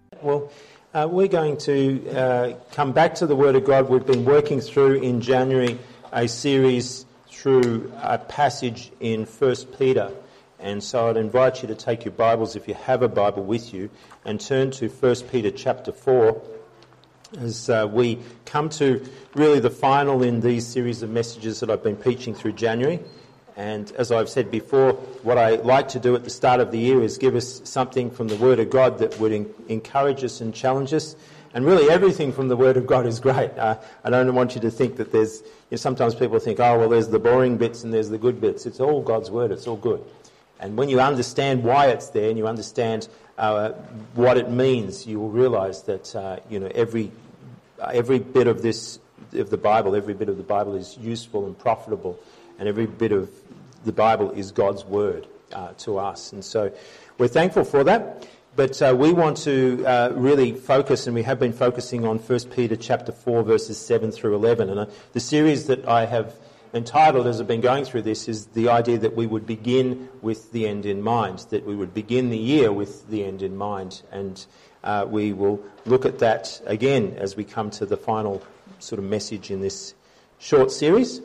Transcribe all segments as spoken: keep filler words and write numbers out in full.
Well, uh, we're going to uh, come back to the Word of God. We've been working through in January a series through a passage in First Peter. And so I'd invite you to take your Bibles, if you have a Bible with you, and turn to First Peter chapter four as uh, we come to really the final in these series of messages that I've been preaching through January. And as I've said before, what I like to do at the start of the year is give us something from the Word of God that would en- encourage us and challenge us. And really everything from the Word of God is great. Uh, I don't want you to think that there's, you know, sometimes people think, oh, well, there's the boring bits and there's the good bits. It's all God's Word, it's all good. And when you understand why it's there and you understand uh, what it means, you will realise that, uh, you know, every every bit of this, of the Bible, every bit of the Bible is useful and profitable. And every bit of the Bible is God's Word uh, to us. And so we're thankful for that. But uh, we want to uh, really focus, and we have been focusing on First Peter chapter four, verses seven through eleven. And uh, the series that I have entitled, as I've been going through this, is the idea that we would begin with the end in mind, that we would begin the year with the end in mind. And uh, we will look at that again as we come to the final sort of message in this short series.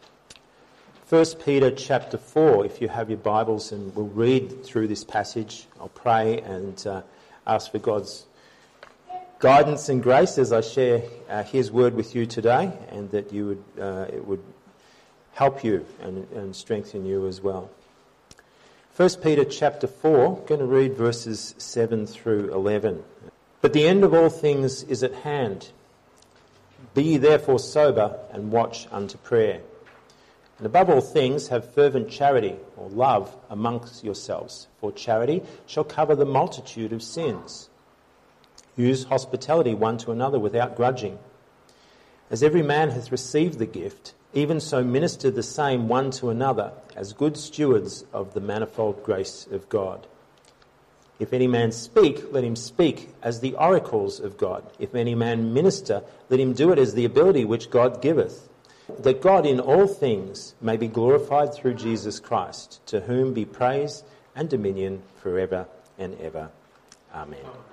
First Peter chapter four, if you have your Bibles, and we'll read through this passage. I'll pray and uh, ask for God's guidance and grace as I share uh, His word with you today, and that you would uh, it would help you and, and strengthen you as well. First Peter chapter four, I'm going to read verses seven through eleven. But the end of all things is at hand. Be ye therefore sober and watch unto prayer. And above all things, have fervent charity, or love, amongst yourselves, for charity shall cover the multitude of sins. Use hospitality one to another without grudging. As every man hath received the gift, even so minister the same one to another, as good stewards of the manifold grace of God. If any man speak, let him speak as the oracles of God. If any man minister, let him do it as the ability which God giveth, that God in all things may be glorified through Jesus Christ, to whom be praise and dominion forever and ever. Amen.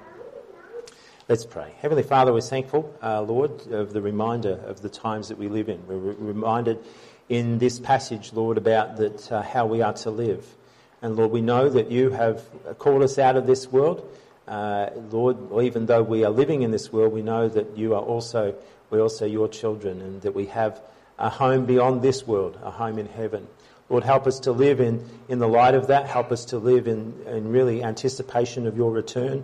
Let's pray. Heavenly Father, we're thankful, uh, Lord, of the reminder of the times that we live in. We're re- reminded in this passage, Lord, about that uh, how we are to live. And Lord, we know that you have called us out of this world. Uh, Lord, even though we are living in this world, we know that you are also, we're also your children, and that we have a home beyond this world, a home in heaven. Lord, help us to live in, in the light of that. Help us to live in, in really anticipation of your return.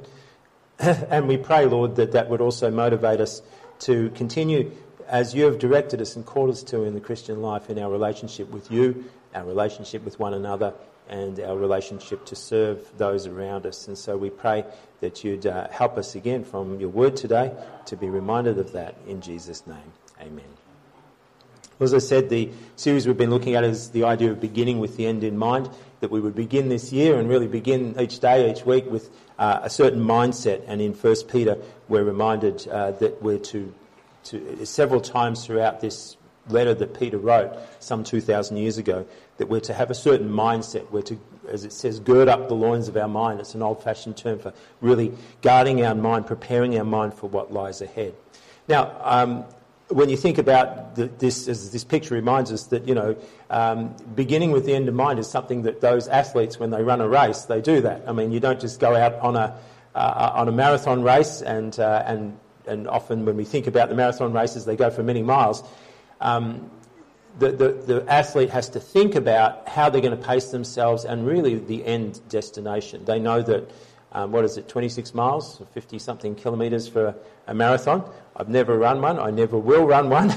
And we pray, Lord, that that would also motivate us to continue as you have directed us and called us to in the Christian life, in our relationship with you, our relationship with one another, and our relationship to serve those around us. And so we pray that you'd uh, help us again from your word today to be reminded of that in Jesus' name. Amen. As I said, the series we've been looking at is the idea of beginning with the end in mind, that we would begin this year and really begin each day, each week with uh, a certain mindset. And in First Peter, we're reminded uh, that we're to, to, several times throughout this letter that Peter wrote some two thousand years ago, that we're to have a certain mindset. We're to, as it says, gird up the loins of our mind. It's an old-fashioned term for really guarding our mind, preparing our mind for what lies ahead. Now, um, when you think about the, this, as this picture reminds us that, you know, um, beginning with the end in mind is something that those athletes, when they run a race, they do that. I mean, you don't just go out on a uh, on a marathon race, and uh, and and often when we think about the marathon races, they go for many miles. Um, the, the the athlete has to think about how they're going to pace themselves and really the end destination. They know that. Um, what is it, twenty-six miles, fifty-something kilometres for a, a marathon. I've never run one. I never will run one.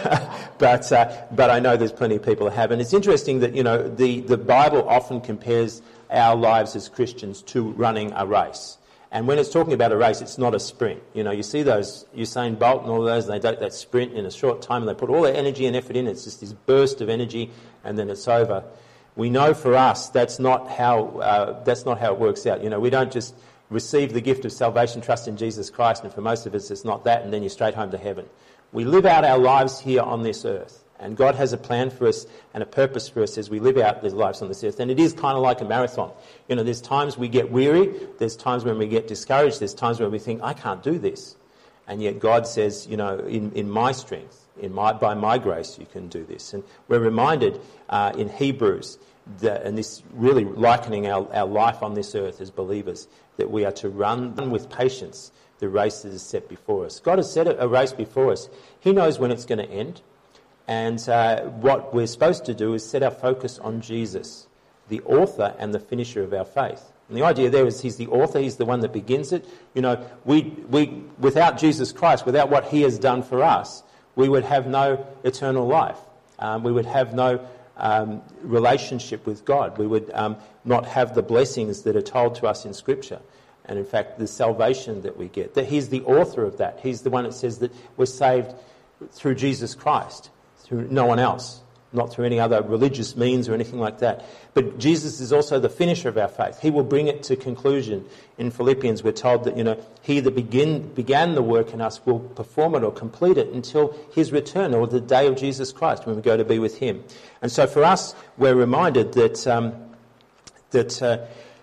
but uh, but I know there's plenty of people that have. And it's interesting that, you know, the, the Bible often compares our lives as Christians to running a race. And when it's talking about a race, it's not a sprint. You know, you see those Usain Bolt and all those, and they do that sprint in a short time, and they put all their energy and effort in. It's just this burst of energy, and then it's over. We know for us that's not how uh, that's not how it works out. You know, we don't just receive the gift of salvation, trust in Jesus Christ, and for most of us it's not that, and then you're straight home to heaven. We live out our lives here on this earth, And God has a plan for us and a purpose for us as we live out these lives on this earth. And it is kind of like a marathon. You know, there's times we get weary. There's times when we get discouraged. There's times when we think, I can't do this. And yet God says, you know, in, in my strength, in my by my grace, you can do this. And we're reminded uh, in Hebrews, that, and this really likening our, our life on this earth as believers, that we are to run with patience the race that is set before us. God has set a, a race before us. He knows when it's going to end. And uh, what we're supposed to do is set our focus on Jesus, the author and the finisher of our faith. And the idea there is he's the author, he's the one that begins it. You know, we we without Jesus Christ, without what he has done for us, we would have no eternal life. Um, we would have no um, relationship with God. We would um, not have the blessings that are told to us in Scripture. And in fact, the salvation that we get. That he's the author of that. He's the one that says that we're saved through Jesus Christ. Through no one else, not through any other religious means or anything like that. But Jesus is also the finisher of our faith. He will bring it to conclusion. In Philippians, we're told that, you know, he that begin, began the work in us will perform it or complete it until his return or the day of Jesus Christ when we go to be with him. And so for us, we're reminded that um, that uh,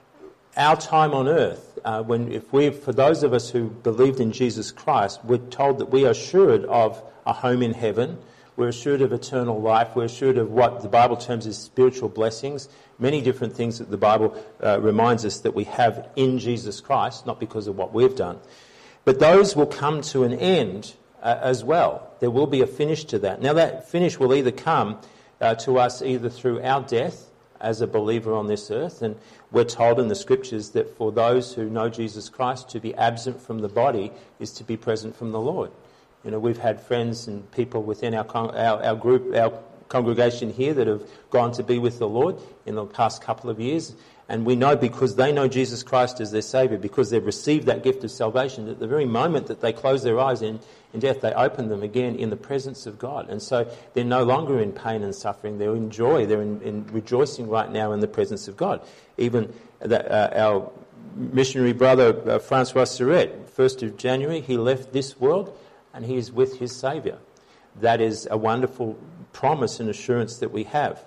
our time on earth, uh, when if we, for those of us who believed in Jesus Christ, we're told that we are assured of a home in heaven. We're assured of eternal life. We're assured of what the Bible terms as spiritual blessings. Many different things that the Bible uh, reminds us that we have in Jesus Christ, not because of what we've done. But those will come to an end uh, as well. There will be a finish to that. Now that finish will either come uh, to us either through our death as a believer on this earth. And we're told in the Scriptures that for those who know Jesus Christ, to be absent from the body is to be present from the Lord. You know, we've had friends and people within our, con- our our group, our congregation here that have gone to be with the Lord in the past couple of years. And we know because they know Jesus Christ as their Saviour, because they've received that gift of salvation, that the very moment that they close their eyes in, in death, they open them again in the presence of God. And so they're no longer in pain and suffering. They're in joy. They're in, in rejoicing right now in the presence of God. Even the, uh, our missionary brother, uh, Francois Surette, first of January, he left this world and he is with his Saviour. That is a wonderful promise and assurance that we have.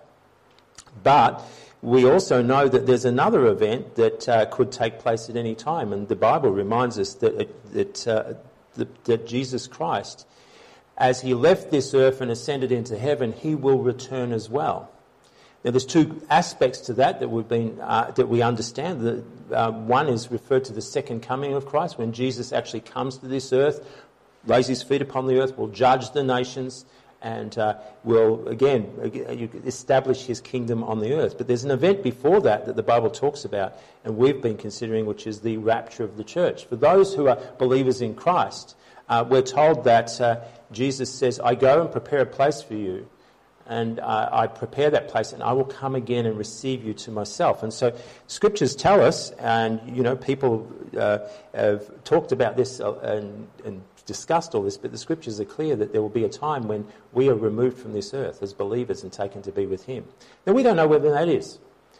But we also know that there's another event that uh, could take place at any time, and the Bible reminds us that that, uh, that that Jesus Christ, as he left this earth and ascended into heaven, he will return as well. Now, there's two aspects to that that we've been uh, that we understand. The, uh, one is referred to the second coming of Christ, when Jesus actually comes to this earth, lays his feet upon the earth, will judge the nations, and uh, will, again, establish his kingdom on the earth. But there's an event before that that the Bible talks about, and we've been considering, which is the rapture of the church. For those who are believers in Christ, uh, we're told that uh, Jesus says, I go and prepare a place for you, and uh, I prepare that place, and I will come again and receive you to myself. And so Scriptures tell us, and, you know, people uh, have talked about this uh, and, and discussed all this, but the Scriptures are clear that there will be a time when we are removed from this earth as believers and taken to be with him. Now, we don't know whether that is.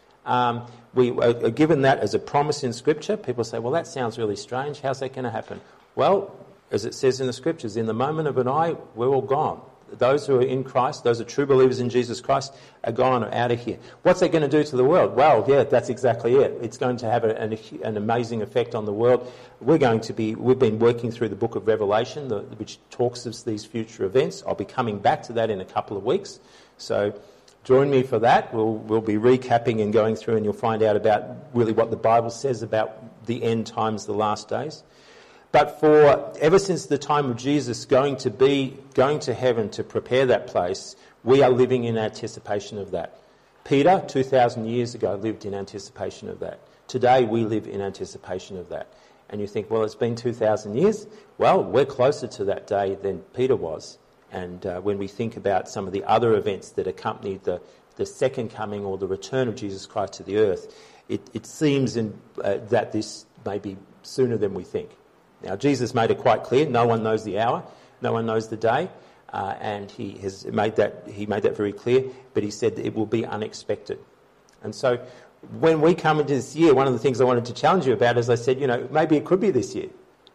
Um, we are given that as a promise in Scripture. People say, well, that sounds really strange. How's that going to happen? Well, as it says in the Scriptures, in the moment of an eye, we're all gone. Those who are in Christ, those are true believers in Jesus Christ, are gone or out of here. What's that going to do to the world? Well, yeah, that's exactly it. It's going to have a, an, an amazing effect on the world. We're going to be, we've been working through the book of Revelation, the, which talks of these future events. I'll be coming back to that in a couple of weeks. So join me for that. We'll, we'll be recapping and going through, and you'll find out about really what the Bible says about the end times, the last days. But for ever since the time of Jesus going to be, going to heaven to prepare that place, we are living in anticipation of that. Peter, two thousand years ago, lived in anticipation of that. Today we live in anticipation of that. And you think, well, it's been two thousand years. Well, we're closer to that day than Peter was. And uh, when we think about some of the other events that accompanied the, the second coming or the return of Jesus Christ to the earth, it, it seems in, uh, that this may be sooner than we think. Now, Jesus made it quite clear, no one knows the hour, no one knows the day, uh, and he has made that he made that very clear, but he said that it will be unexpected. And so when we come into this year, one of the things I wanted to challenge you about is I said, you know, maybe it could be this year.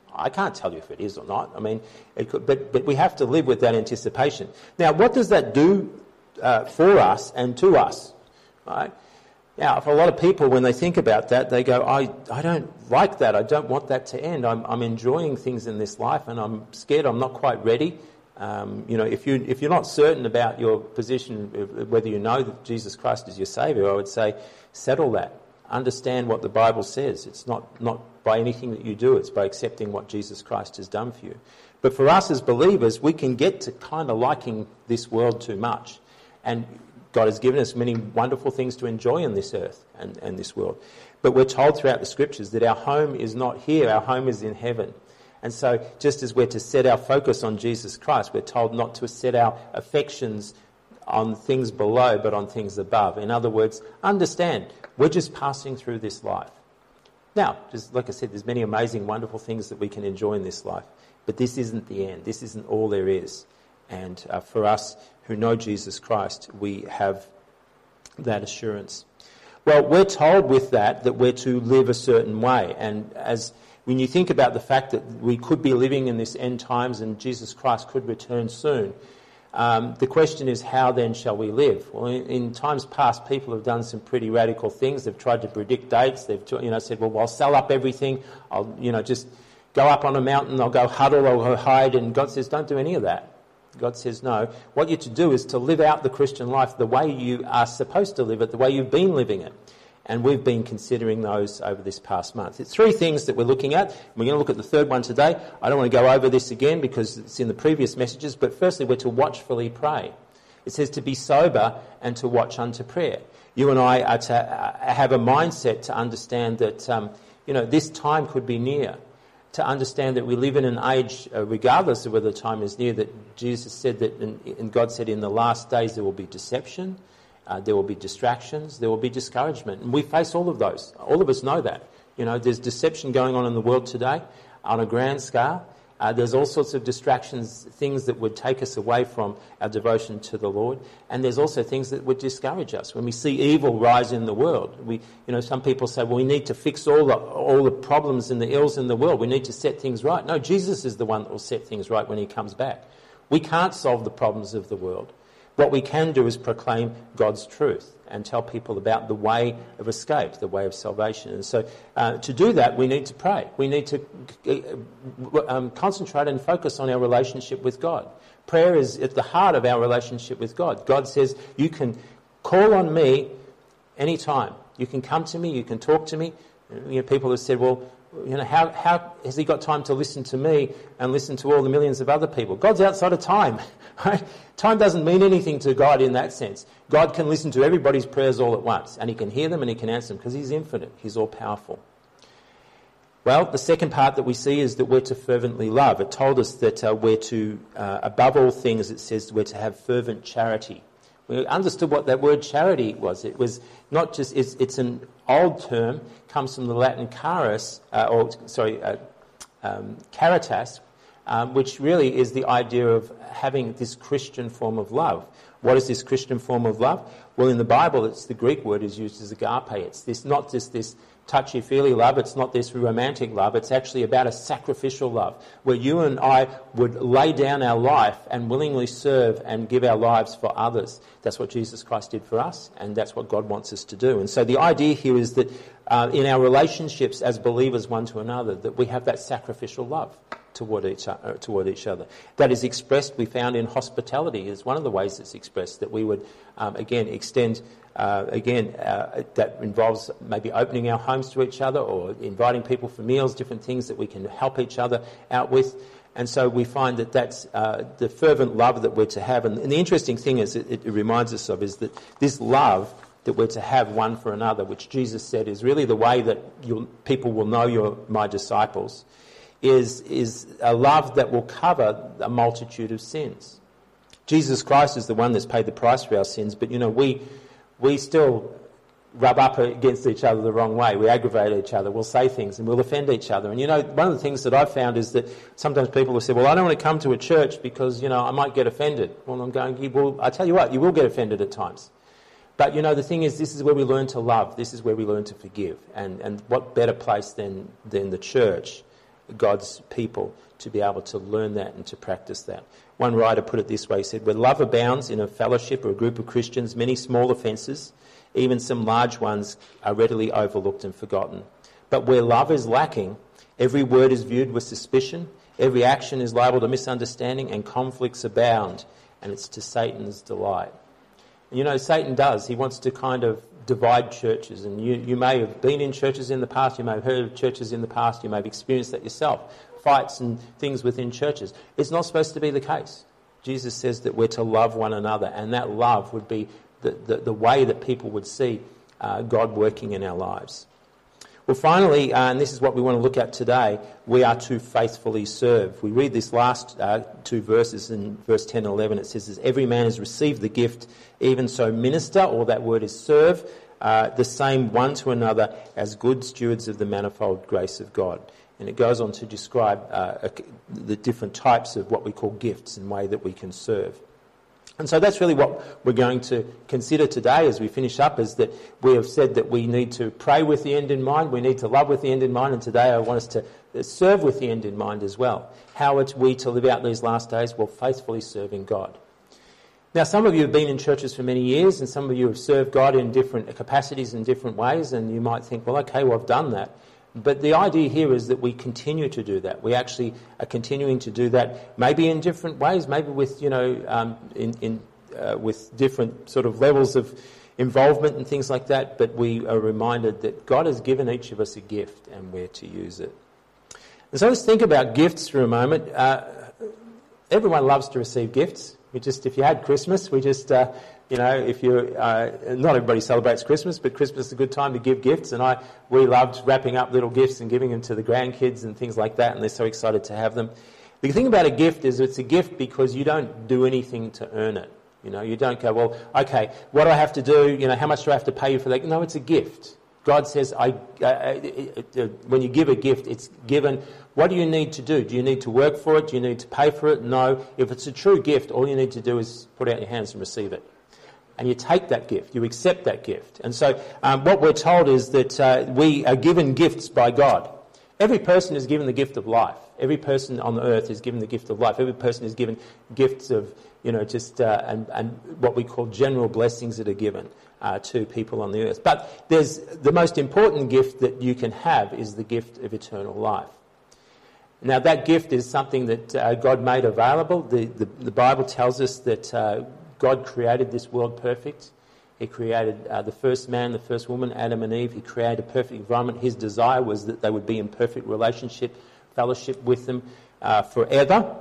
I can't tell you if it is or not. I mean, it could, but, but we have to live with that anticipation. Now, what does that do uh, for us and to us? Right? Now, for a lot of people, when they think about that, they go, I, I don't like that. I don't want that to end. I'm, I'm enjoying things in this life, and I'm scared I'm not quite ready. Um, you know, if, you, if you're not certain about your position, whether you know that Jesus Christ is your Saviour, I would say settle that. Understand what the Bible says. It's not, not by anything that you do. It's by accepting what Jesus Christ has done for you. But for us as believers, we can get to kind of liking this world too much. And God has given us many wonderful things to enjoy in this earth and, and this world. But we're told throughout the Scriptures that our home is not here. Our home is in heaven. And so just as we're to set our focus on Jesus Christ, we're told not to set our affections on things below, but on things above. In other words, understand, we're just passing through this life. Now, just like I said, there's many amazing, wonderful things that we can enjoy in this life. But this isn't the end. This isn't all there is. And uh, for us who know Jesus Christ, we have that assurance. Well, we're told with that that we're to live a certain way. And as when you think about the fact that we could be living in this end times and Jesus Christ could return soon, um, the question is, how then shall we live? Well, in, in times past, people have done some pretty radical things. They've tried to predict dates. They've you know said, well, I'll sell up everything. I'll you know just go up on a mountain. I'll go huddle. I'll go hide. And God says, don't do any of that. God says, no. What you're to do is to live out the Christian life the way you are supposed to live it, the way you've been living it. And we've been considering those over this past month. It's three things that we're looking at. We're going to look at the third one today. I don't want to go over this again because it's in the previous messages, but firstly, we're to watchfully pray. It says to be sober and to watch unto prayer. You and I are to have a mindset to understand that, um, you know, this time could be near. To understand that we live in an age, uh, regardless of whether the time is near, that Jesus said that, and, and God said in the last days there will be deception. Uh, there will be distractions, there will be discouragement. And we face all of those. All of us know that. You know, there's deception going on in the world today on a grand scale. Uh, there's all sorts of distractions, things that would take us away from our devotion to the Lord. And there's also things that would discourage us. When we see evil rise in the world, we, you know, some people say, well, we need to fix all the, all the problems and the ills in the world. We need to set things right. No, Jesus is the one that will set things right when he comes back. We can't solve the problems of the world. What we can do is proclaim God's truth and tell people about the way of escape, the way of salvation. And so uh, to do that, we need to pray. We need to uh, um, concentrate and focus on our relationship with God. Prayer is at the heart of our relationship with God. God says, you can call on me anytime. You can come to me, you can talk to me. You know, people have said, well, you know, how, how has he got time to listen to me and listen to all the millions of other people? God's outside of time. Right? Time doesn't mean anything to God in that sense. God can listen to everybody's prayers all at once, and he can hear them and he can answer them because he's infinite. He's all-powerful. Well, the second part that we see is that we're to fervently love. It told us that uh, we're to, uh, above all things, it says we're to have fervent charity. We understood what that word charity was. It was not just, it's, it's an old term, comes from the Latin caris, uh, or sorry, uh, um, caritas, um, which really is the idea of having this Christian form of love. What is this Christian form of love? Well, in the Bible, it's the Greek word is used as agape. It's this, not just this touchy-feely love, it's not this romantic love, it's actually about a sacrificial love, where you and I would lay down our life and willingly serve and give our lives for others. That's what Jesus Christ did for us, and that's what God wants us to do. And so the idea here is that uh, in our relationships as believers one to another, that we have that sacrificial love toward each, uh, toward each other. That is expressed, we found in hospitality, is one of the ways it's expressed, that we would, um, again, extend, uh, again, uh, that involves maybe opening our homes to each other or inviting people for meals, different things that we can help each other out with. And so we find that that's uh, the fervent love that we're to have. And, and the interesting thing is, it, it reminds us of, is that this love that we're to have one for another, which Jesus said is really the way that you'll, people will know you're my disciples, is is a love that will cover a multitude of sins. Jesus Christ is the one that's paid the price for our sins, but you know, we we still rub up against each other the wrong way. We aggravate each other, we'll say things and we'll offend each other. And you know, one of the things that I've found is that sometimes people will say, well, I don't want to come to a church because, you know, I might get offended. Well, I'm going, well, I tell you what, you will get offended at times. But, you know, the thing is, this is where we learn to love. This is where we learn to forgive. And and what better place than, than the church God's people to be able to learn that and to practice that. One writer put it this way, he said, where love abounds in a fellowship or a group of Christians, many small offences, even some large ones, are readily overlooked and forgotten. But where love is lacking, every word is viewed with suspicion, every action is liable to misunderstanding, and conflicts abound, and it's to Satan's delight. And you know, Satan does. He wants to kind of divide churches, and you, you may have been in churches in the past, you may have heard of churches in the past, you may have experienced that yourself, fights and things within churches. It's not supposed to be the case. Jesus says that we're to love one another, and that love would be the, the, the way that people would see uh, God working in our lives. Well, finally, uh, and this is what we want to look at today, we are to faithfully serve. We read this last uh, two verses in verse ten and eleven. It says, as every man has received the gift, even so minister, or that word is serve, uh, the same one to another as good stewards of the manifold grace of God. And it goes on to describe uh, the different types of what we call gifts and way that we can serve. And so that's really what we're going to consider today as we finish up, is that we have said that we need to pray with the end in mind, we need to love with the end in mind, and today I want us to serve with the end in mind as well. How are we to live out these last days? Well, faithfully serving God. Now, some of you have been in churches for many years, and some of you have served God in different capacities in different ways, and you might think, well, okay, well, I've done that. But the idea here is that we continue to do that. We actually are continuing to do that, maybe in different ways, maybe with, you know, um, in, in uh, with different sort of levels of involvement and things like that. But we are reminded that God has given each of us a gift, and we're to use it. And so let's think about gifts for a moment. Uh, everyone loves to receive gifts. We just, if you had Christmas, we just. Uh, You know, if you uh, not everybody celebrates Christmas, but Christmas is a good time to give gifts, and I we loved wrapping up little gifts and giving them to the grandkids and things like that, and they're so excited to have them. The thing about a gift is it's a gift because you don't do anything to earn it. You know, you don't go, well, okay, what do I have to do? You know, how much do I have to pay you for that? No, it's a gift. God says, I, uh, uh, when you give a gift, it's given. What do you need to do? Do you need to work for it? Do you need to pay for it? No. If it's a true gift, all you need to do is put out your hands and receive it. And you take that gift, you accept that gift. And so um, what we're told is that uh, we are given gifts by God. Every person is given the gift of life. Every person on the earth is given the gift of life. Every person is given gifts of, you know, just uh, and, and what we call general blessings that are given uh, to people on the earth. But there's the most important gift that you can have is the gift of eternal life. Now that gift is something that uh, God made available. The, the, the Bible tells us that uh, God created this world perfect. He created uh, the first man, the first woman, Adam and Eve. He created a perfect environment. His desire was that they would be in perfect relationship, fellowship with them uh, forever.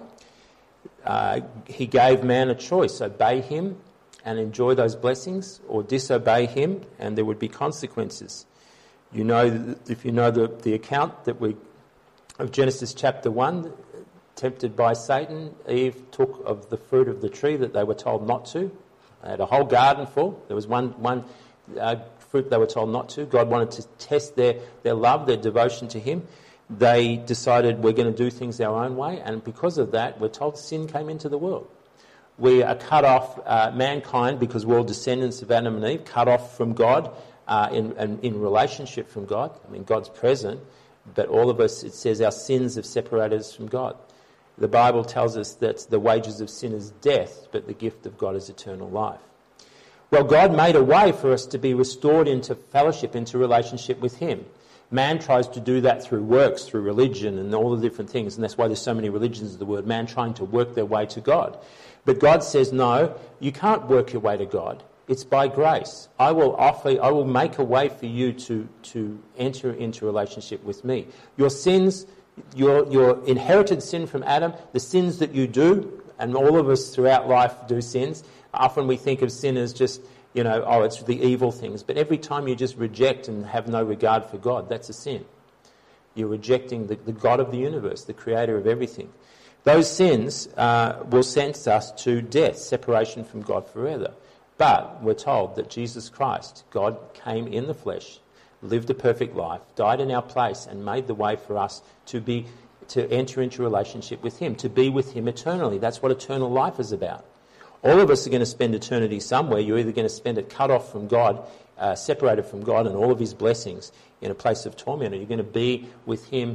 Uh, he gave man a choice, obey him and enjoy those blessings, or disobey him and there would be consequences. You know, if you know the, the account that we of Genesis chapter one, tempted by Satan, Eve took of the fruit of the tree that they were told not to. They had a whole garden full. There was one one uh, fruit they were told not to. God wanted to test their, their love, their devotion to him. They decided we're going to do things our own way, and because of that, we're told sin came into the world. We are cut off, uh, mankind, because we're all descendants of Adam and Eve, cut off from God, uh, in, in, in relationship from God. I mean, God's present, but all of us, it says our sins have separated us from God. The Bible tells us that the wages of sin is death, but the gift of God is eternal life. Well, God made a way for us to be restored into fellowship, into relationship with him. Man tries to do that through works, through religion and all the different things, and that's why there's so many religions of the word, man trying to work their way to God. But God says, no, you can't work your way to God. It's by grace. I will offer, I will make a way for you to, to enter into relationship with me. Your sins, Your, your inherited sin from Adam, the sins that you do, and all of us throughout life do sins. Often we think of sin as just, you know, oh, it's the evil things. But every time you just reject and have no regard for God, that's a sin. You're rejecting the, the God of the universe, the creator of everything. Those sins uh, will sentence us to death, separation from God forever. But we're told that Jesus Christ, God came in the flesh, lived a perfect life, died in our place, and made the way for us to be to enter into a relationship with him, to be with him eternally. That's what eternal life is about. All of us are going to spend eternity somewhere. You're either going to spend it cut off from God, uh, separated from God and all of his blessings in a place of torment, or you're going to be with him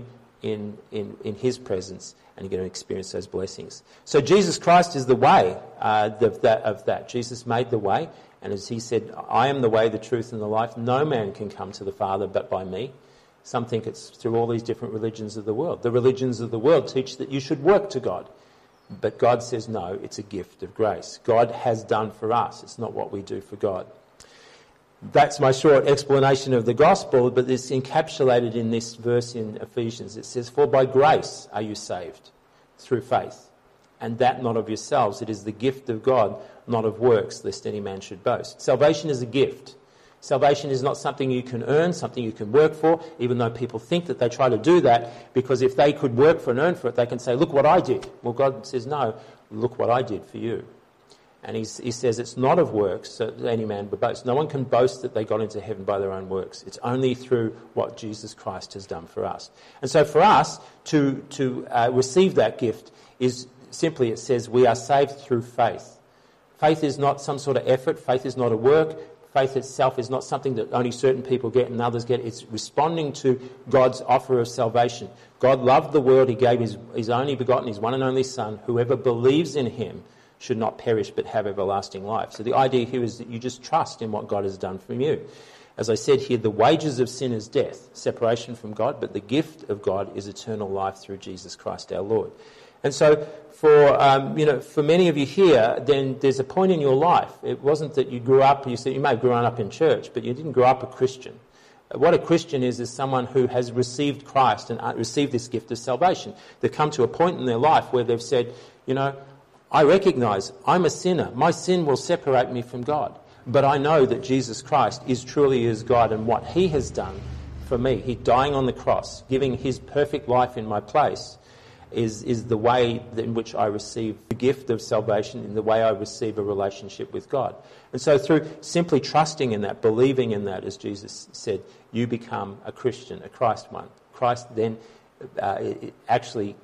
in, in, in his presence, and you're going to experience those blessings. So Jesus Christ is the way uh, of, that, of that. Jesus made the way, and as he said, I am the way, the truth and the life. No man can come to the Father but by me. Some think it's through all these different religions of the world. The religions of the world teach that you should work to God. But God says, no, it's a gift of grace. God has done for us. It's not what we do for God. That's my short explanation of the gospel, but it's encapsulated in this verse in Ephesians. It says, for by grace are you saved, through faith. And that not of yourselves. It is the gift of God, not of works, lest any man should boast. Salvation is a gift. Salvation is not something you can earn, something you can work for, even though people think that they try to do that, because if they could work for and earn for it, they can say, look what I did. Well, God says, no, look what I did for you. And he's, he says it's not of works, so that any man would boast. No one can boast that they got into heaven by their own works. It's only through what Jesus Christ has done for us. And so for us to, to uh, receive that gift is simply, it says, we are saved through faith. Faith is not some sort of effort. Faith is not a work. Faith itself is not something that only certain people get and others get. It's responding to God's offer of salvation. God loved the world. He gave his, his only begotten, his one and only Son. Whoever believes in him should not perish but have everlasting life. So the idea here is that you just trust in what God has done for you. As I said here, the wages of sin is death, separation from God, but the gift of God is eternal life through Jesus Christ our Lord. And so for um, you know, for many of you here, then there's a point in your life. It wasn't that you grew up, you said you may have grown up in church, but you didn't grow up a Christian. What a Christian is, is someone who has received Christ and received this gift of salvation. They've come to a point in their life where they've said, you know, I recognise I'm a sinner. My sin will separate me from God. But I know that Jesus Christ is truly is God, and what he has done for me, he dying on the cross, giving his perfect life in my place, is, is the way in which I receive the gift of salvation, in the way I receive a relationship with God. And so through simply trusting in that, believing in that, as Jesus said, you become a Christian, a Christ one. Christ then uh, it actually,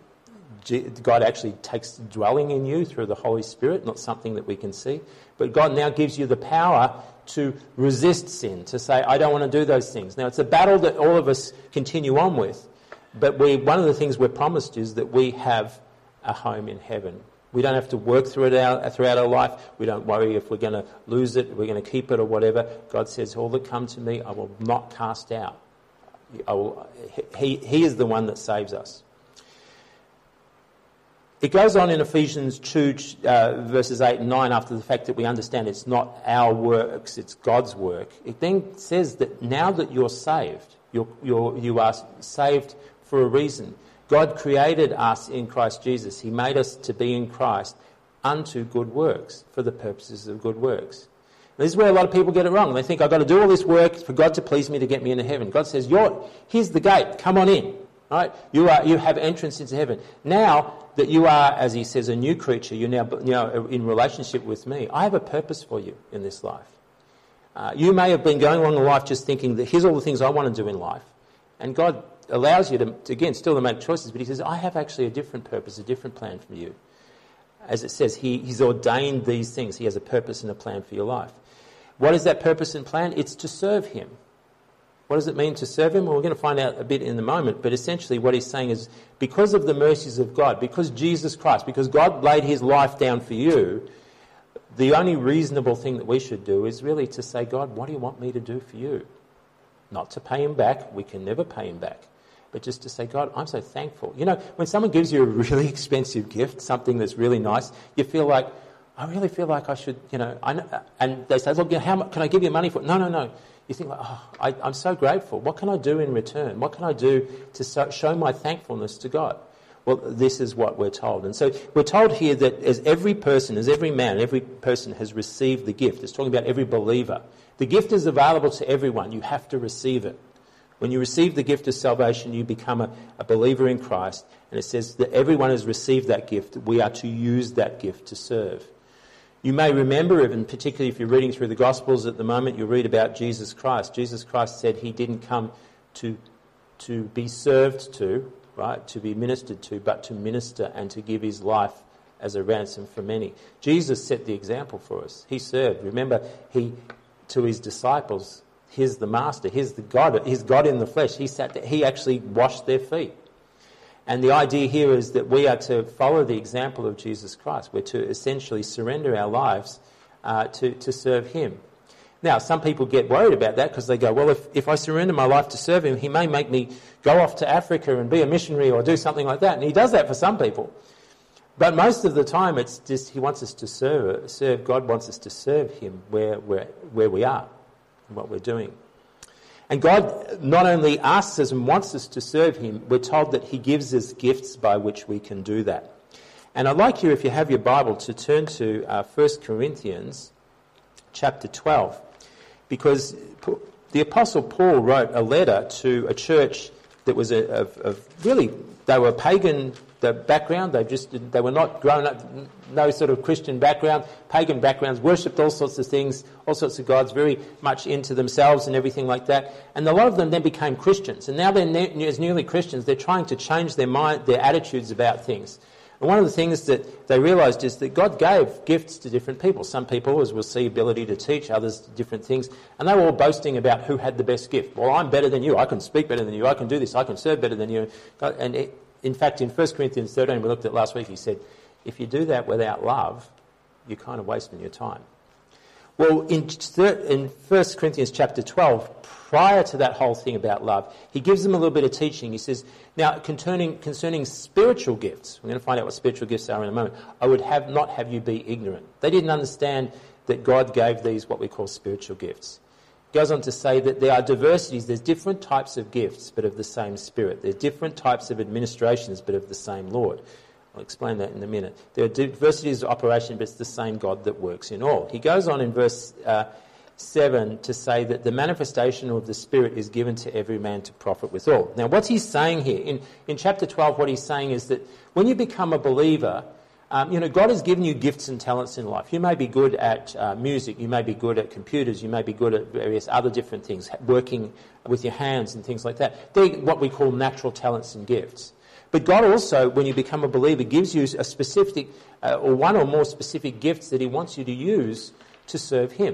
God actually takes dwelling in you through the Holy Spirit, not something that we can see. But God now gives you the power to resist sin, to say, I don't want to do those things. Now, it's a battle that all of us continue on with. But we, one of the things we're promised is that we have a home in heaven. We don't have to work through it out, throughout our life. We don't worry if we're going to lose it, we're going to keep it or whatever. God says, all that come to me, I will not cast out. I will, he, he is the one that saves us. It goes on in Ephesians two, uh, verses eight and nine, after the fact that we understand it's not our works, it's God's work. It then says that now that you're saved, you're, you're, you are saved for a reason. God created us in Christ Jesus. He made us to be in Christ unto good works, for the purposes of good works. And this is where a lot of people get it wrong. They think, I've got to do all this work for God to please me to get me into heaven. God says, You're, here's the gate, come on in. Right? You are, you have entrance into heaven. Now that you are, as he says, a new creature, you're now you know, in relationship with me, I have a purpose for you in this life. Uh, you may have been going along in life just thinking that here's all the things I want to do in life. And God allows you to, to, again, still to make choices, but he says, I have actually a different purpose, a different plan for you. As it says, he, he's ordained these things. He has a purpose and a plan for your life. What is that purpose and plan? It's to serve him. What does it mean to serve him? Well, we're going to find out a bit in a moment, but essentially what he's saying is, because of the mercies of God, because Jesus Christ, because God laid his life down for you, the only reasonable thing that we should do is really to say, God, what do you want me to do for you? Not to pay him back. We can never pay him back. But just to say, God, I'm so thankful. You know, when someone gives you a really expensive gift, something that's really nice, you feel like, I really feel like I should, you know, I know, and they say, look, how much can I give you money for it? No, no, no. You think, like, oh, I, I'm so grateful. What can I do in return? What can I do to so, show my thankfulness to God? Well, this is what we're told. And so we're told here that as every person, as every man, every person has received the gift. It's talking about every believer. The gift is available to everyone. You have to receive it. When you receive the gift of salvation, you become a, a believer in Christ. And it says that everyone has received that gift. We are to use that gift to serve. You may remember, even particularly if you're reading through the Gospels at the moment, you read about Jesus Christ. Jesus Christ said he didn't come to, to be served to, right, to be ministered to, but to minister and to give his life as a ransom for many. Jesus set the example for us. He served. Remember, he to his disciples, here's the Master, here's the God, here's God in the flesh. He sat there, he actually washed their feet. And the idea here is that we are to follow the example of Jesus Christ. We're to essentially surrender our lives uh, to, to serve him. Now, some people get worried about that because they go, well, if, if I surrender my life to serve him, he may make me go off to Africa and be a missionary or do something like that. And he does that for some people. But most of the time, it's just he wants us to serve. serve God wants us to serve him where, where, where we are and what we're doing. And God not only asks us and wants us to serve him, we're told that he gives us gifts by which we can do that. And I'd like you, if you have your Bible, to turn to uh, First Corinthians chapter twelve. Because the Apostle Paul wrote a letter to a church that was a, of, of really, they were pagan the background, they just they were not grown up, no sort of Christian background, pagan backgrounds, worshipped all sorts of things, all sorts of gods, very much into themselves and everything like that. And a lot of them then became Christians. And now they're ne- as newly Christians, they're trying to change their mind, their attitudes about things. And one of the things that they realised is that God gave gifts to different people. Some people, as we'll see, ability to teach, others different things. And they were all boasting about who had the best gift. Well, I'm better than you. I can speak better than you. I can do this. I can serve better than you. And it, in fact, in First Corinthians thirteen, we looked at last week, he said, if you do that without love, you're kind of wasting your time. Well, in, in First Corinthians chapter twelve, prior to that whole thing about love, he gives them a little bit of teaching. He says, now, concerning, concerning spiritual gifts, we're going to find out what spiritual gifts are in a moment, I would have not have you be ignorant. They didn't understand that God gave these what we call spiritual gifts. He goes on to say that there are diversities, there's different types of gifts, but of the same Spirit. There's different types of administrations, but of the same Lord. I'll explain that in a minute. There are diversities of operation, but it's the same God that works in all. He goes on in verse uh, seven to say that the manifestation of the Spirit is given to every man to profit withal. Now, what's he saying here? In, in chapter twelve, what he's saying is that when you become a believer, um, you know, God has given you gifts and talents in life. You may be good at uh, music, you may be good at computers, you may be good at various other different things, working with your hands and things like that. They're what we call natural talents and gifts. But God also, when you become a believer, gives you a specific, uh, or one or more specific gifts that he wants you to use to serve him.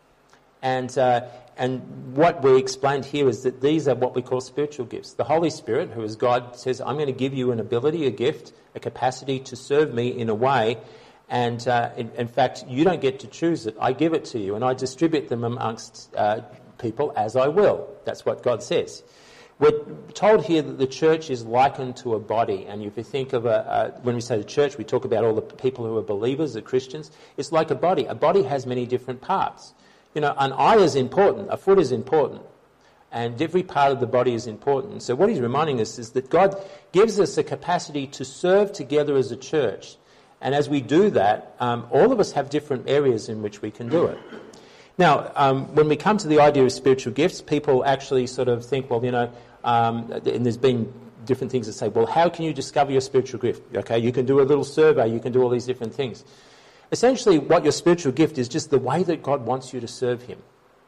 And uh, and what we explained here is that these are what we call spiritual gifts. The Holy Spirit, who is God, says, I'm going to give you an ability, a gift, a capacity to serve me in a way, and uh, in, in fact, you don't get to choose it. I give it to you, and I distribute them amongst uh, people as I will. That's what God says. We're told here that the church is likened to a body, and if you think of a, a, when we say the church, we talk about all the people who are believers, the Christians. It's like a body. A body has many different parts. You know, an eye is important, a foot is important, and every part of the body is important. So what he's reminding us is that God gives us a capacity to serve together as a church, and as we do that, um, all of us have different areas in which we can do it. Now, um, when we come to the idea of spiritual gifts, people actually sort of think, well, you know, um, and there's been different things that say, well, how can you discover your spiritual gift? Okay, you can do a little survey, you can do all these different things. Essentially, what your spiritual gift is just the way that God wants you to serve him.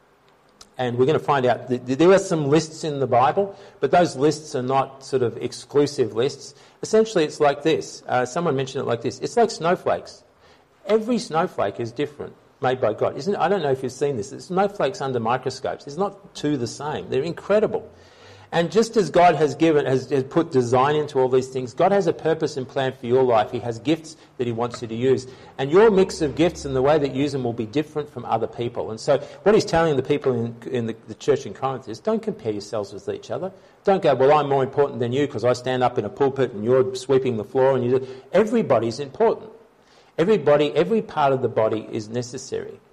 And we're going to find out that there are some lists in the Bible, but those lists are not sort of exclusive lists. Essentially, it's like this. Uh, someone mentioned it like this. It's like snowflakes. Every snowflake is different, made by God. Isn't it? I don't know if you've seen this. It's snowflakes under microscopes. It's not two the same. They're incredible. And just as God has given, has, has put design into all these things, God has a purpose and plan for your life. He has gifts that he wants you to use. And your mix of gifts and the way that you use them will be different from other people. And so what he's telling the people in, in the, the church in Corinth is, don't compare yourselves with each other. Don't go, well, I'm more important than you because I stand up in a pulpit and you're sweeping the floor. And you do. Everybody's important. Everybody, every part of the body is necessary.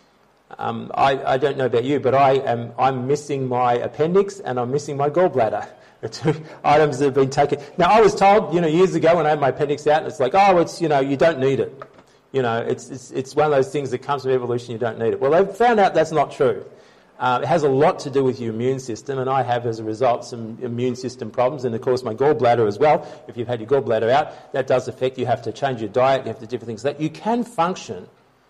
Um, I, I don't know about you, but I am, I'm missing my appendix and I'm missing my gallbladder. The two items that have been taken. Now, I was told, you know, years ago when I had my appendix out, it's like, oh, it's, you know, you don't need it. You know, it's, it's, it's one of those things that comes from evolution, you don't need it. Well, they've found out that's not true. Uh, it has a lot to do with your immune system, and I have, as a result, some immune system problems, and of course my gallbladder as well. If you've had your gallbladder out, that does affect you. You have to change your diet, you have to do different things like that. You can function,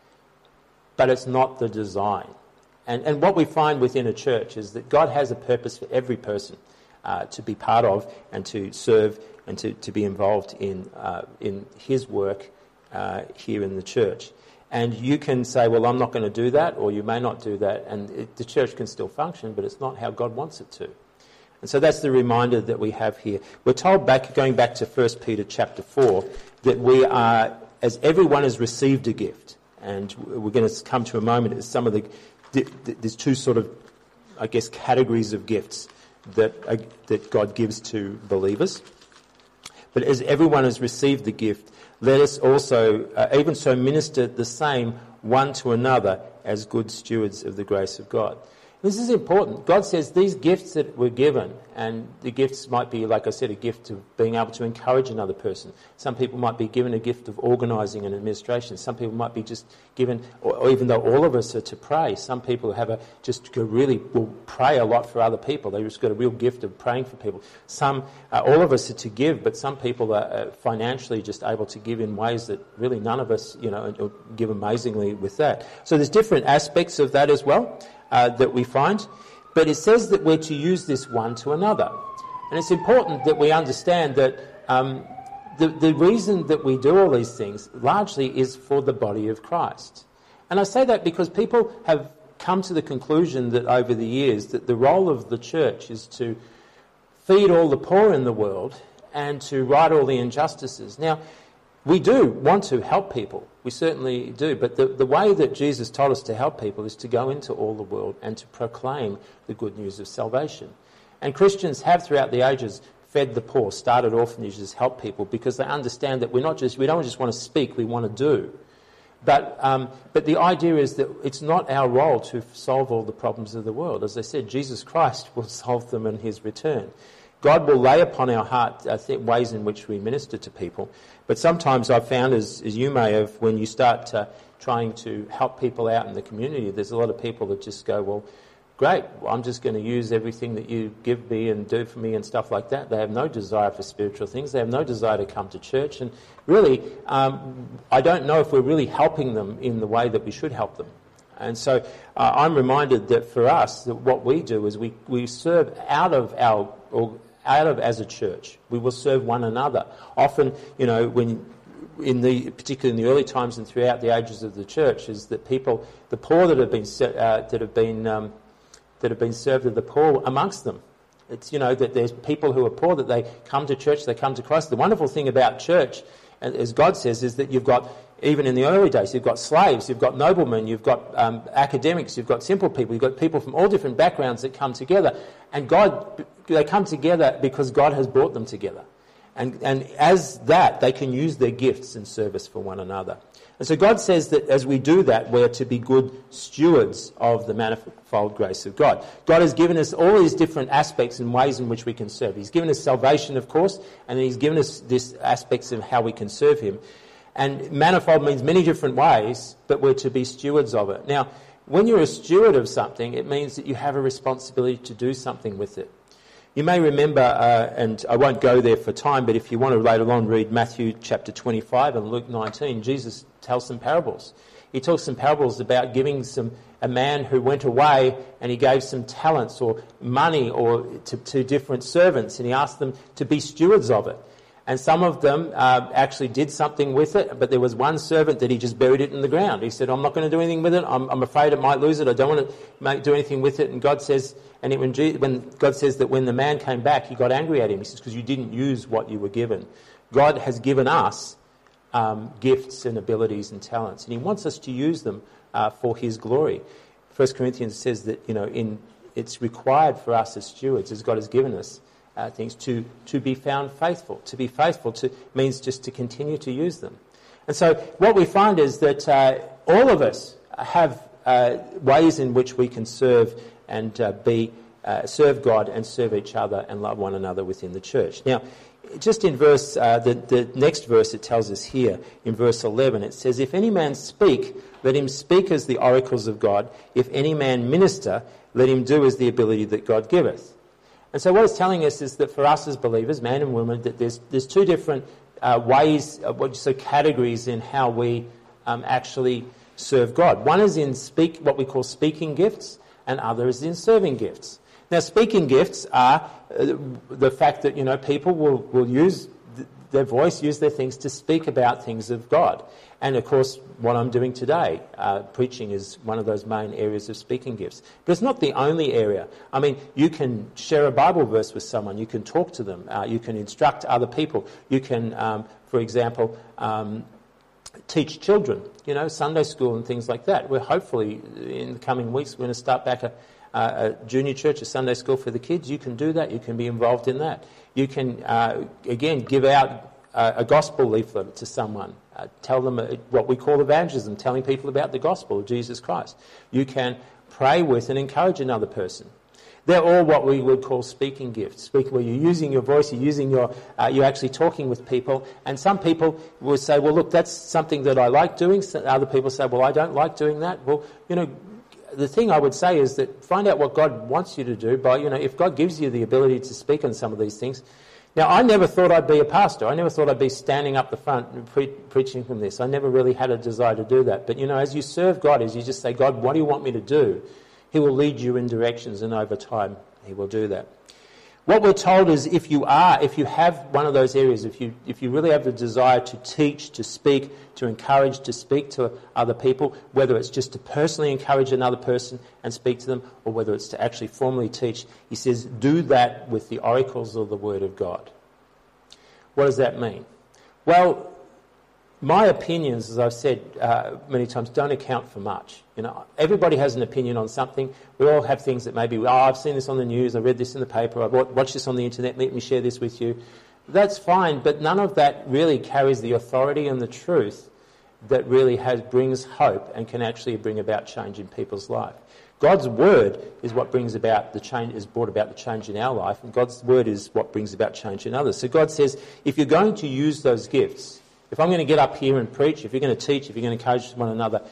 but it's not the design. And, and what we find within a church is that God has a purpose for every person uh, to be part of and to serve and to, to be involved in uh, in his work uh, here in the church. And you can say, well, I'm not going to do that, or you may not do that, and it, the church can still function, but it's not how God wants it to. And so that's the reminder that we have here. We're told, back going back to First Peter chapter four, that we are, as everyone has received a gift, and we're going to come to a moment as some of the, there's two sort of, I guess, categories of gifts that uh, that God gives to believers. But as everyone has received the gift, let us also, uh, even so, minister the same one to another as good stewards of the grace of God. This is important. God says these gifts that we're given, and the gifts might be, like I said, a gift of being able to encourage another person. Some people might be given a gift of organising and administration. Some people might be just given, or, or even though all of us are to pray, some people have a just really will pray a lot for other people. They've just got a real gift of praying for people. Some, uh, all of us are to give, but some people are uh, financially just able to give in ways that really none of us, you know, give amazingly with that. So there's different aspects of that as well. Uh, that we find, but it says that we're to use this one to another. And it's important that we understand that um, the, the reason that we do all these things largely is for the body of Christ. And I say that because people have come to the conclusion that over the years that the role of the church is to feed all the poor in the world and to right all the injustices. Now, we do want to help people. We certainly do. But the, the way that Jesus told us to help people is to go into all the world and to proclaim the good news of salvation. And Christians have throughout the ages fed the poor, started orphanages, helped people, because they understand that we're not just, we don't just want to speak, we want to do. But um, but the idea is that it's not our role to solve all the problems of the world. As I said, Jesus Christ will solve them in his return. God will lay upon our heart uh, th- ways in which we minister to people. But sometimes I've found, as, as you may have, when you start uh, trying to help people out in the community, there's a lot of people that just go, well, great, I'm just going to use everything that you give me and do for me and stuff like that. They have no desire for spiritual things. They have no desire to come to church. And really, um, I don't know if we're really helping them in the way that we should help them. And so uh, I'm reminded that for us, that what we do is we, we serve out of our... Or, out of as a church. We will serve one another. Often, you know, when in the particularly in the early times and throughout the ages of the church, is that people, the poor that have been uh, that have been um, that have been served are the poor amongst them. It's, you know, that there's people who are poor, that they come to church, they come to Christ. The wonderful thing about church, and as God says, is that you've got, even in the early days, you've got slaves, you've got noblemen, you've got um, academics, you've got simple people, you've got people from all different backgrounds that come together. And God, they come together because God has brought them together. And, and as that, they can use their gifts in service for one another. And so God says that as we do that, we're to be good stewards of the manifold grace of God. God has given us all these different aspects and ways in which we can serve. He's given us salvation, of course, and he's given us these aspects of how we can serve him. And manifold means many different ways, but we're to be stewards of it. Now, when you're a steward of something, it means that you have a responsibility to do something with it. You may remember, uh, and I won't go there for time, but if you want to later on read Matthew chapter twenty-five and Luke nineteen, Jesus tells some parables. He talks some parables about giving some a man who went away and he gave some talents or money or to, to different servants, and he asked them to be stewards of it. And some of them uh, actually did something with it, but there was one servant that he just buried it in the ground. He said, I'm not going to do anything with it. I'm, I'm afraid it might lose it. I don't want to make, do anything with it. And God says, and it, when, G, when God says that when the man came back, he got angry at him. He says, because you didn't use what you were given. God has given us um, gifts and abilities and talents, and he wants us to use them uh, for his glory. First Corinthians says that, you know, in it's required for us as stewards, as God has given us, Uh, things to, to be found faithful. To be faithful to means just to continue to use them. And so what we find is that uh, all of us have uh, ways in which we can serve and uh, be uh, serve God and serve each other and love one another within the church. Now, just in verse uh, the, the next verse it tells us here, in verse eleven, it says, if any man speak, let him speak as the oracles of God. If any man minister, let him do as the ability that God giveth. And so what it's telling us is that for us as believers, man and woman, that there's there's two different uh, ways, uh, what so categories in how we um, actually serve God. One is in speak what we call speaking gifts, and other is in serving gifts. Now, speaking gifts are uh, the fact that, you know, people will will use th- their voice, use their things to speak about things of God. And of course, what I'm doing today, uh, preaching, is one of those main areas of speaking gifts. But it's not the only area. I mean, you can share a Bible verse with someone, you can talk to them, uh, you can instruct other people, you can, um, for example, um, teach children, you know, Sunday school and things like that. We're hopefully, in the coming weeks, we're going to start back a, a junior church, a Sunday school for the kids. You can do that, you can be involved in that. You can, uh, again, give out uh, a gospel leaflet to someone. Uh, tell them uh, what we call evangelism, telling people about the gospel of Jesus Christ. You can pray with and encourage another person. They're all what we would call speaking gifts. Speaking where you're using your voice, you're using your, uh, you're actually talking with people. And some people will say, well, look, that's something that I like doing. So other people say, well, I don't like doing that. Well, you know, the thing I would say is that find out what God wants you to do by, you know, if God gives you the ability to speak on some of these things. Now, I never thought I'd be a pastor. I never thought I'd be standing up the front and pre- preaching from this. I never really had a desire to do that. But, you know, as you serve God, as you just say, God, what do you want me to do? He will lead you in directions, and over time he will do that. What we're told is if you are, if you have one of those areas, if you if you really have the desire to teach, to speak, to encourage, to speak to other people, whether it's just to personally encourage another person and speak to them, or whether it's to actually formally teach, he says, do that with the oracles of the Word of God. What does that mean? Well, my opinions, as I've said uh, many times, don't account for much. You know, everybody has an opinion on something. We all have things that maybe, oh, I've seen this on the news, I read this in the paper, I've watched this on the internet, let me share this with you. That's fine, but none of that really carries the authority and the truth that really has brings hope and can actually bring about change in people's life. God's word is what brings about the change, is brought about the change in our life, and God's word is what brings about change in others. So God says, if you're going to use those gifts, if I'm going to get up here and preach, if you're going to teach, if you're going to encourage one another,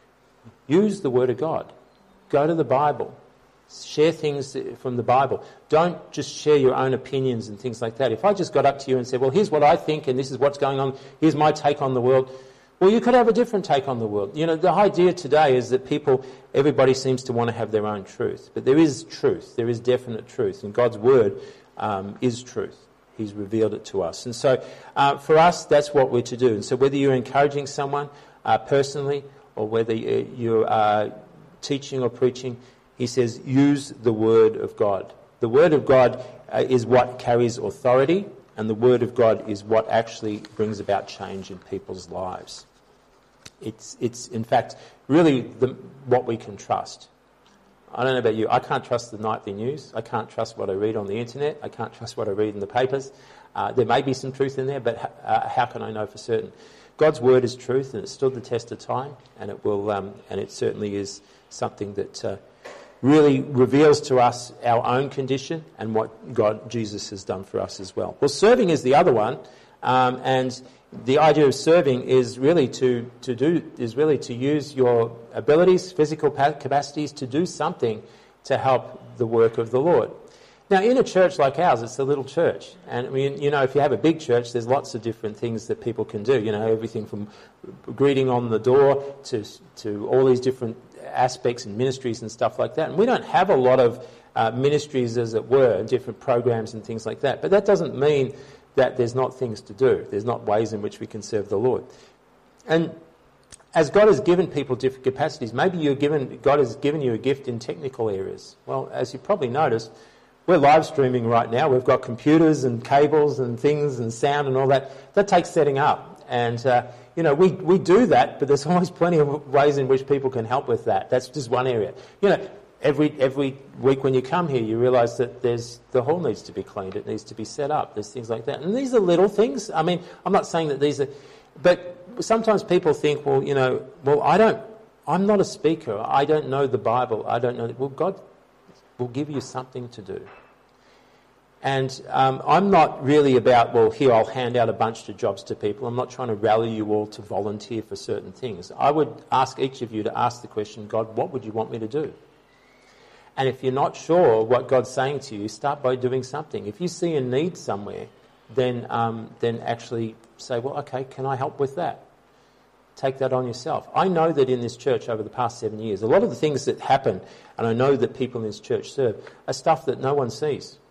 use the Word of God. Go to the Bible. Share things from the Bible. Don't just share your own opinions and things like that. If I just got up to you and said, well, here's what I think and this is what's going on, here's my take on the world, well, you could have a different take on the world. You know, the idea today is that people, everybody seems to want to have their own truth. But there is truth. There is definite truth. And God's Word um, is truth. He's revealed it to us. And so uh, for us, that's what we're to do. And so whether you're encouraging someone uh, personally or whether you're uh, teaching or preaching, he says, use the Word of God. The Word of God uh, is what carries authority, and the Word of God is what actually brings about change in people's lives. It's, it's in fact, really the, what we can trust. I don't know about you, I can't trust the nightly news. I can't trust what I read on the internet. I can't trust what I read in the papers. Uh, there may be some truth in there, but uh, how can I know for certain? God's word is truth, and it stood the test of time, and it will, um, and it certainly is something that uh, really reveals to us our own condition and what God, Jesus, has done for us as well. Well, serving is the other one, um, and the idea of serving is really to, to do is really to use your abilities, physical capacities, to do something to help the work of the Lord. Now, in a church like ours, it's a little church, and I mean, you know, if you have a big church, there's lots of different things that people can do. You know, everything from greeting on the door to to all these different aspects and ministries and stuff like that. And we don't have a lot of uh, ministries, as it were, different programs and things like that. But that doesn't mean that there's not things to do. There's not ways in which we can serve the Lord. And as God has given people different capacities, maybe you're given, God has given you a gift in technical areas. Well, as you probably noticed, we're live streaming right now. We've got computers and cables and things and sound and all that. That takes setting up. And, uh, you know, we, we do that, but there's always plenty of ways in which people can help with that. That's just one area. You know, Every every week when you come here, you realise that there's the hall needs to be cleaned, it needs to be set up, there's things like that. And these are little things. I mean, I'm not saying that these are... But sometimes people think, well, you know, well, I don't... I'm not a speaker. I don't know the Bible. I don't know... Well, God will give you something to do. And um, I'm not really about, well, here, I'll hand out a bunch of jobs to people. I'm not trying to rally you all to volunteer for certain things. I would ask each of you to ask the question, God, what would you want me to do? And if you're not sure what God's saying to you, start by doing something. If you see a need somewhere, then um, then actually say, well, okay, can I help with that? Take that on yourself. I know that in this church over the past seven years, a lot of the things that happen, and I know that people in this church serve, are stuff that no one sees. I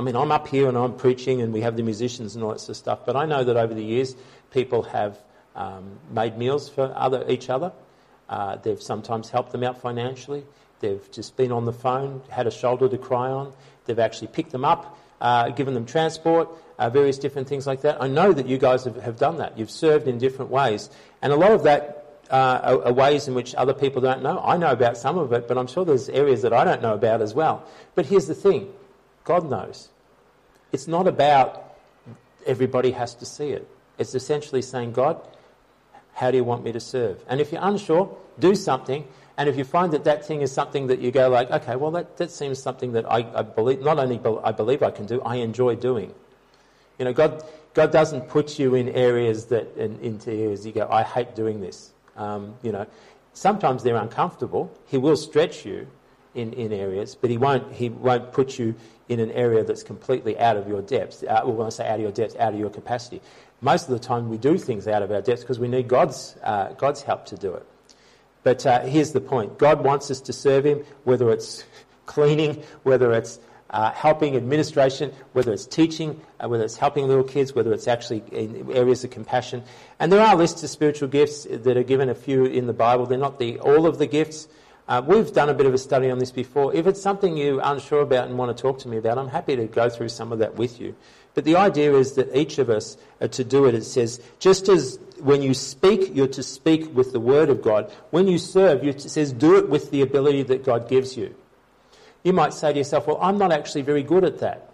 I mean, I'm up here and I'm preaching and we have the musicians and all that sort of stuff, but I know that over the years people have um, made meals for other each other. Uh, they've sometimes helped them out financially. They've just been on the phone, had a shoulder to cry on. They've actually picked them up, uh, given them transport, uh, various different things like that. I know that you guys have, have done that. You've served in different ways. And a lot of that uh, are, are ways in which other people don't know. I know about some of it, but I'm sure there's areas that I don't know about as well. But here's the thing. God knows. It's not about everybody has to see it. It's essentially saying, God, how do you want me to serve? And if you're unsure, do something. And if you find that that thing is something that you go like, okay, well, that, that seems something that I, I believe, not only be, I believe I can do, I enjoy doing. You know, God God doesn't put you in areas that, in, into areas you go, I hate doing this. Um, you know, sometimes they're uncomfortable. He will stretch you in, in areas, but he won't he won't put you in an area that's completely out of your depth. Uh, well, when I say out of your depth, out of your capacity. Most of the time we do things out of our depths because we need God's uh, God's help to do it. But uh, here's the point. God wants us to serve him, whether it's cleaning, whether it's uh, helping administration, whether it's teaching, uh, whether it's helping little kids, whether it's actually in areas of compassion. And there are lists of spiritual gifts that are given, a few in the Bible. They're not the all of the gifts. Uh, we've done a bit of a study on this before. If it's something you're unsure about and want to talk to me about, I'm happy to go through some of that with you. But the idea is that each of us are to do it. It says, just as when you speak, you're to speak with the word of God. When you serve, it says, do it with the ability that God gives you. You might say to yourself, well, I'm not actually very good at that.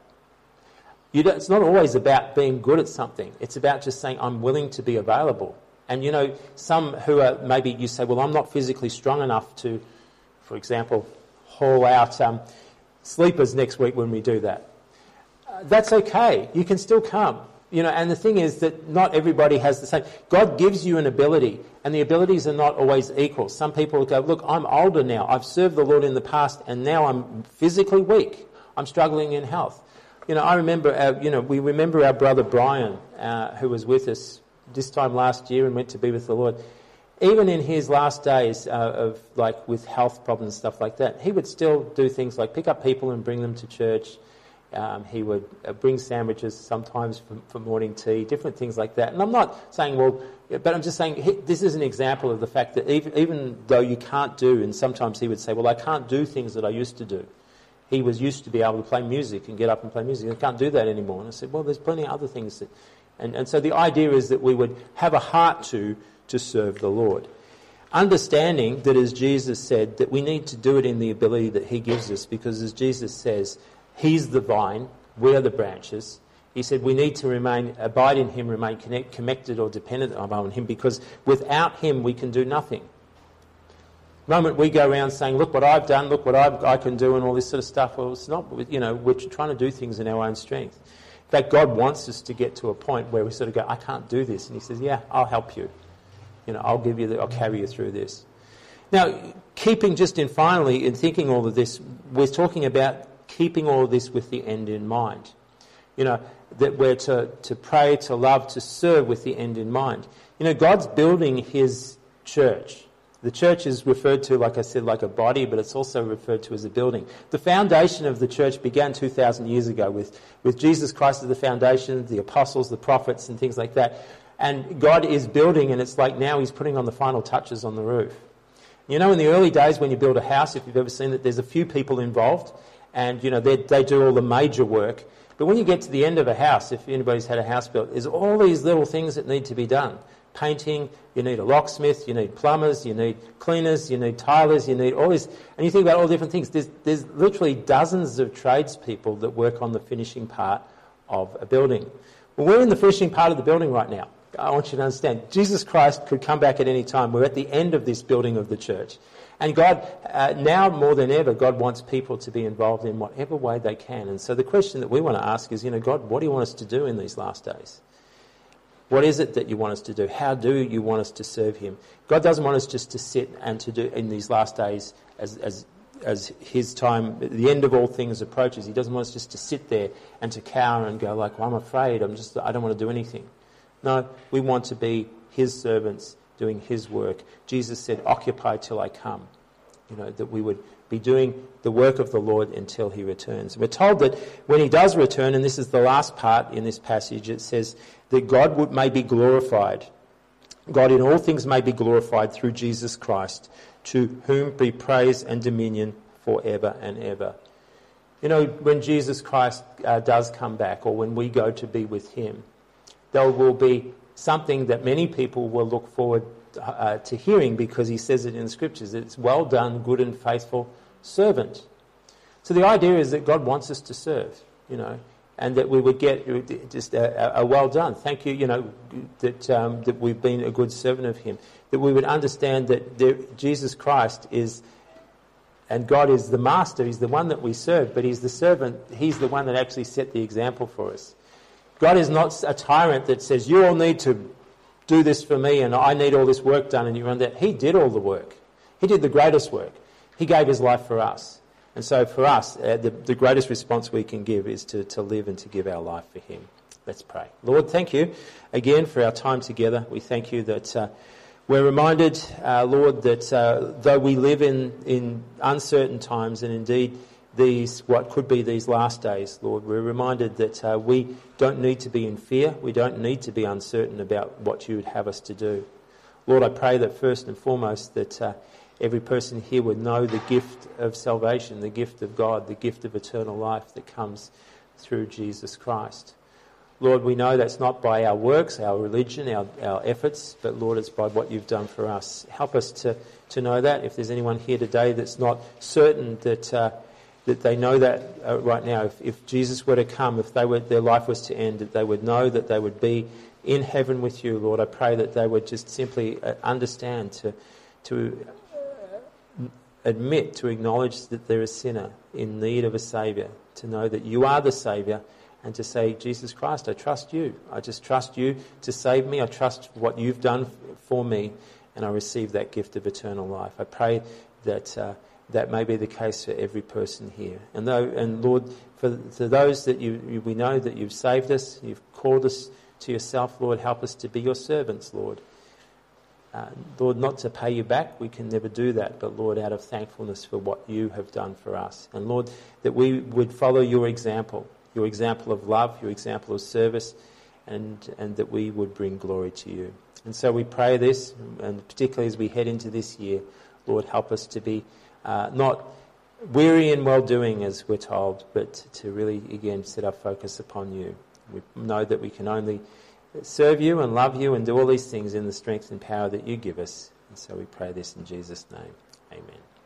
You don't, it's not always about being good at something. It's about just saying, I'm willing to be available. And, you know, some who are, maybe you say, well, I'm not physically strong enough to, for example, haul out um, sleepers next week when we do that. Uh, that's okay. You can still come. You know, and the thing is that not everybody has the same. God gives you an ability, and the abilities are not always equal. Some people go, look, I'm older now. I've served the Lord in the past, and now I'm physically weak. I'm struggling in health. You know, I remember, our, you know, we remember our brother Brian, uh, who was with us this time last year and went to be with the Lord. Even in his last days uh, of, like, with health problems and stuff like that, he would still do things like pick up people and bring them to church. Um, he would uh, bring sandwiches sometimes for, for morning tea, different things like that. And I'm not saying, well, but I'm just saying he, this is an example of the fact that even, even though you can't do, and sometimes he would say, well, I can't do things that I used to do. He was used to be able to play music and get up and play music. I can't do that anymore. And I said, well, there's plenty of other things. That, and, and so the idea is that we would have a heart to, to serve the Lord. Understanding that, as Jesus said, that we need to do it in the ability that he gives us, because as Jesus says, he's the vine, we are the branches. He said we need to remain, abide in him, remain connect, connected or dependent on him, because without him we can do nothing. The moment we go around saying, look what I've done, look what I've, I can do and all this sort of stuff, well, it's not, you know, we're trying to do things in our own strength. In fact, God wants us to get to a point where we sort of go, I can't do this. And he says, yeah, I'll help you. You know, I'll give you, the, I'll carry you through this. Now, keeping just in finally, in thinking all of this, we're talking about keeping all of this with the end in mind. You know, that we're to, to pray, to love, to serve with the end in mind. You know, God's building his church. The church is referred to, like I said, like a body, but it's also referred to as a building. The foundation of the church began two thousand years ago with, with Jesus Christ as the foundation, the apostles, the prophets, and things like that. And God is building, and it's like now he's putting on the final touches on the roof. You know, in the early days when you build a house, if you've ever seen it, there's a few people involved. And, you know, they, they do all the major work. But when you get to the end of a house, if anybody's had a house built, there's all these little things that need to be done. Painting, you need a locksmith, you need plumbers, you need cleaners, you need tilers, you need all this. And you think about all the different things. There's, there's literally dozens of tradespeople that work on the finishing part of a building. Well, we're in the finishing part of the building right now. I want you to understand. Jesus Christ could come back at any time. We're at the end of this building of the church. And God, uh, now more than ever, God wants people to be involved in whatever way they can. And so the question that we want to ask is, you know, God, what do you want us to do in these last days? What is it that you want us to do? How do you want us to serve him? God doesn't want us just to sit and to do in these last days as, as, as his time, the end of all things approaches. He doesn't want us just to sit there and to cower and go like, well, I'm afraid, I'm just, I don't want to do anything. No, we want to be his servants doing his work. Jesus said, occupy till I come. You know, that we would be doing the work of the Lord until he returns. We're told that when he does return, and this is the last part in this passage, it says that God would, may be glorified. God in all things may be glorified through Jesus Christ, to whom be praise and dominion forever and ever. You know, when Jesus Christ uh, does come back, or when we go to be with him, there will be something that many people will look forward uh, to hearing, because he says it in the scriptures. It's well done, good and faithful servant. So the idea is that God wants us to serve, you know, and that we would get just a, a well done. Thank you, you know, that um, that we've been a good servant of him. That we would understand that there, Jesus Christ is, and God is the master. He's the one that we serve, but he's the servant. He's the one that actually set the example for us. God is not a tyrant that says, you all need to do this for me and I need all this work done and you run that. He did all the work. He did the greatest work. He gave his life for us. And so for us, uh, the, the greatest response we can give is to, to live and to give our life for him. Let's pray. Lord, thank you again for our time together. We thank you that uh, we're reminded, uh, Lord, that uh, though we live in, in uncertain times, and indeed these, what could be these last days, Lord, we're reminded that uh, we don't need to be in fear. We don't need to be uncertain about what you would have us to do. Lord, I pray that first and foremost that uh, every person here would know the gift of salvation, the gift of God, the gift of eternal life that comes through Jesus Christ. Lord, we know that's not by our works, our religion, our, our efforts, but Lord, it's by what you've done for us. Help us to, to know that. If there's anyone here today that's not certain that uh, that they know that uh, right now, if, if Jesus were to come, if they were, their life was to end, that they would know that they would be in heaven with you, Lord. I pray that they would just simply uh, understand to to admit, to acknowledge that they're a sinner in need of a Saviour, to know that you are the Saviour, and to say, Jesus Christ, I trust you. I just trust you to save me. I trust what you've done for me, and I receive that gift of eternal life. I pray that uh, that may be the case for every person here. And though, and Lord, for, for those that you, you, we know that you've saved us, you've called us to yourself, Lord, help us to be your servants, Lord. Uh, Lord, not to pay you back, we can never do that, but Lord, out of thankfulness for what you have done for us. And Lord, that we would follow your example, your example of love, your example of service, and, and that we would bring glory to you. And so we pray this, and particularly as we head into this year, Lord, help us to be uh, not weary in well-doing, as we're told, but to really, again, set our focus upon you. We know that we can only serve you and love you and do all these things in the strength and power that you give us. And so we pray this in Jesus' name. Amen.